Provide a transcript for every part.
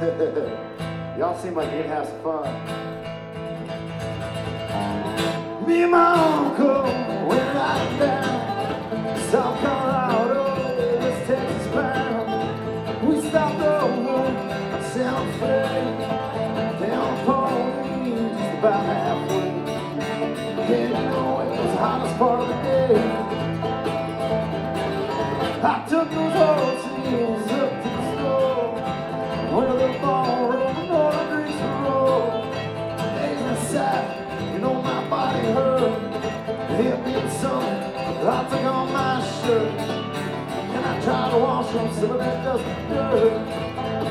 Y'all seem like you'd have some fun. Me and my uncle went out down South Colorado, West Texas bound. We stopped over Santa Fe, down Pony, just about halfway. And you know it was the hottest part of the day. I took those horses up to the store where the ballroom and all the drinks were rolled. Days inside, you know my body hurt. Hit me in something, I took on my shirt and I tried to wash off some of that dusty dirt.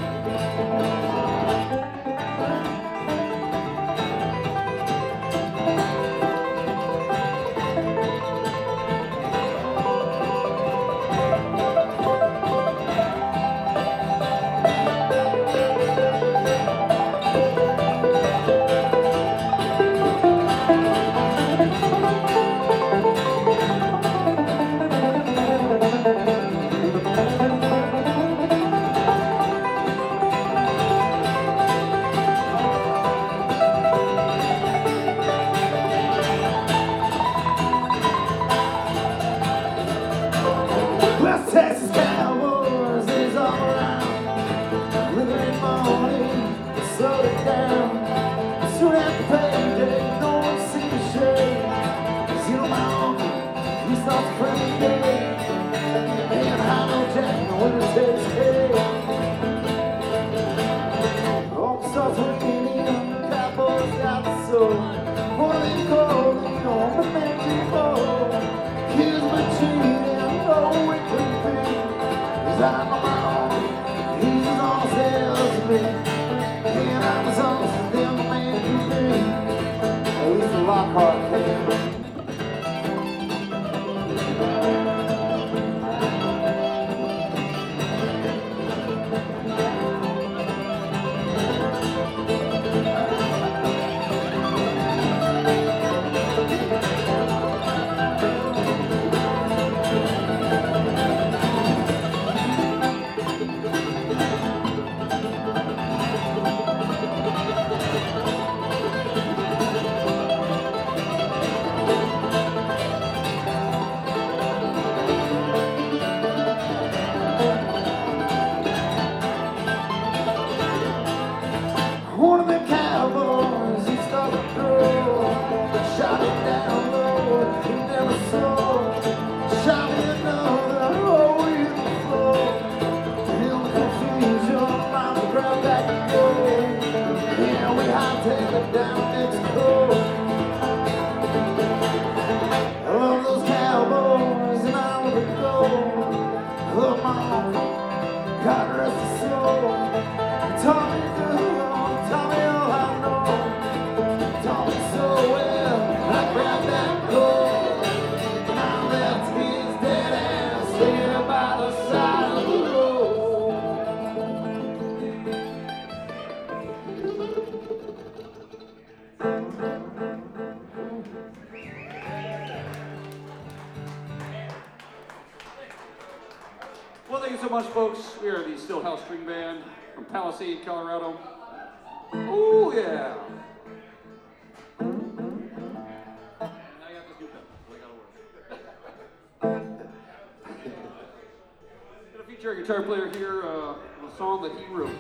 West Texas cowboys is all around. Living in morning, slow it down. Soon after payday, no one sees the shade. 'Cause you know my uncle, he starts a friendly day. And I know Jack, the winter takes hay. Uncle starts working in, cowboys got the soul. One of them cold, you know, the man too bold. Here's my cheating, oh, it could be. 'Cause I'm on my own, he's as honest as me. And I'm as honest as them man can be. At least the Lockhart can. One of the cowboys, he started to throw. Shot it down low, he never saw. Shot me another, oh, we hit the floor. In the confusion, I grabbed back and go. Yeah, we hightailed it down Mexico. I love those cowboys and I love the gold. Love my uncle, God rest his soul. He taught me to tell me all I know. Taught me so well. I grabbed that gold. And I left his dead ass there by the side of the road. Well, thank you so much, folks. We are the Stillhouse String Band from Palisade, Colorado. Oh, yeah. Now you have to do that. I gotta work. Gonna feature a guitar player here on a song that he wrote.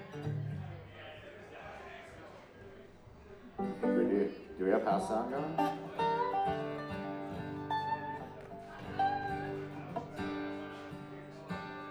Do we have house sound going?